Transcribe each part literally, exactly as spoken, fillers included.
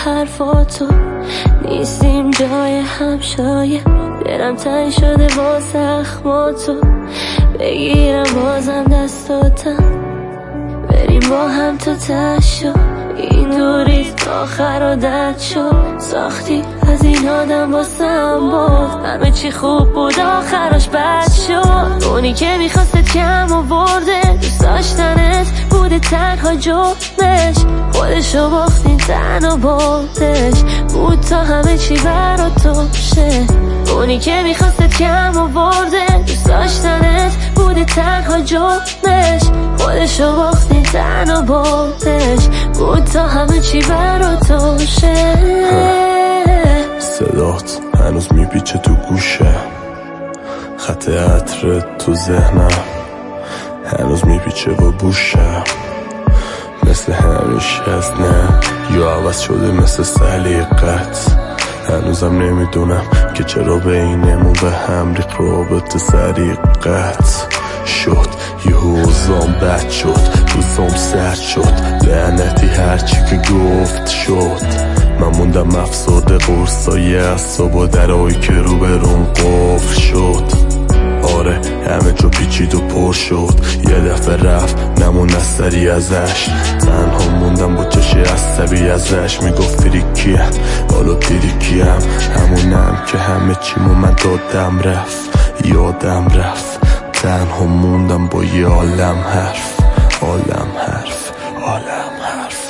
حرفاتو، نیستیم جای هم شاید دلم تنگ شده با زخماتو، بگیرم بازم دستاتم بریم با هم تا تشو، این دوری آخر عادت شد، ساختی از این آدم واسم بود، همه چی خوب بود آخرش بد شد، اونی که میخواستت کم آورده، دوست داشتنت بوده تنها جرمش، خودشو باختین تنها بردش بود تا همه چی برا تو شه، اونی که میخواستت کم آورده، دوست داشتنت بوده تنها جرمش، خودشو باختین تنها بردش بود تا همه چی برا تو شه. صدات هنوز میپیچه تو گوشه، خط عطر تو ذهنم هنوز میپیچه و بوشم، مثل همیشه از نه یا عوض شده مثل سلیقت، هنوزم نمیدونم که چرا بینمون به هم ریخت رابط سریقت شد، یه حوزام بد شد، روزام سرد شد، لعنتی هرچی که گفت شد، من موندم افسرده قرصای اعصاب و درایی که رو برون قفل شد، آره همه جا پیچید و پر شد، یه دفعه رفت نمون اثری ازش، تنها موندم با چشی عصبی ازش، میگفت فری کیه حالا دیدی کیم، همونم که همه چیمو من دادم رفت، یادم رفت، تنها موندم با یه عالم حرف، عالم حرف، عالم حرف.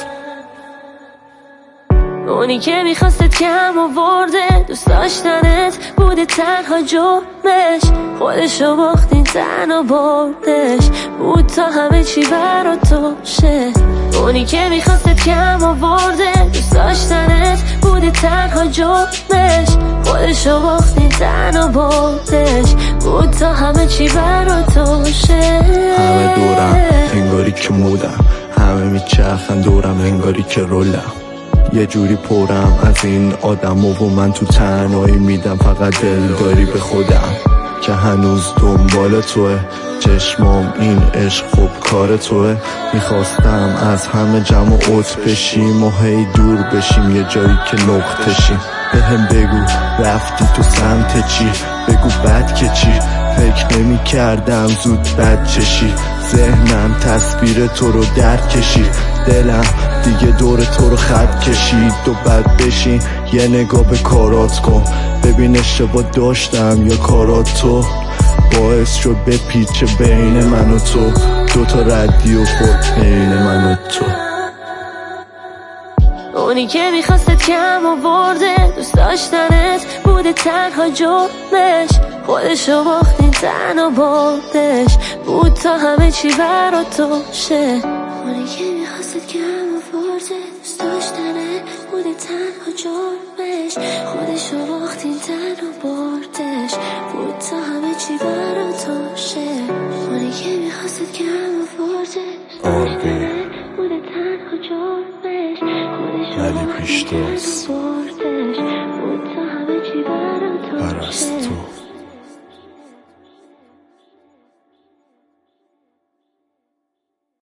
اونی که میخواستت کم آورده، دوست داشتنت بوده تنها جرمش، خودشو باختین تنها بردش بود تا همه چی برا تو شه، اونی که میخواستت کم آورده، دوست داشتنت بوده تنها جرمش، خودشو باختین تنها بردش بود تا همه چی برا تو شه. همه دورم انگاری که مودم، همه میچرخن دورم انگاری که رولم، یه جوری پرم از این آدم و من تو تنهایی میدم فقط دل داری به خودم، که هنوز دنبال توه چشمام این عشق خوب کار توه، میخواستم از همه جمع و عط بشیم و هی دور بشیم یه جایی که نقطشیم، به هم بگو رفتی تو سمت چی، بگو بد که چی، فکر نمی کردم زود بد چشی، ذهنم تصویر تو رو درد کشید، دلم دیگه دور تو رو خط کشید و بد بشین یه نگاه به کارات کن، ببین اشتباه داشتم یا کارات تو باعث شد به پیچ بین من و تو، دوتا ردی و خود بین من و تو. اونی که میخواستت کم آورده، دوست داشتنت بوده تنها جرمش، خودشو باختین تنها بردش بود تا همه چی برا تو شه، اونی که میخواستت کم آورده، دوست داشتنت بوده تنها جرمش، خودشو باختین تنها بردش بود تا همه چی برا تو شه، اونی که میخواستت کم آورده، دوست داشتنت بوده تنها جرمش، ولی پیشتاز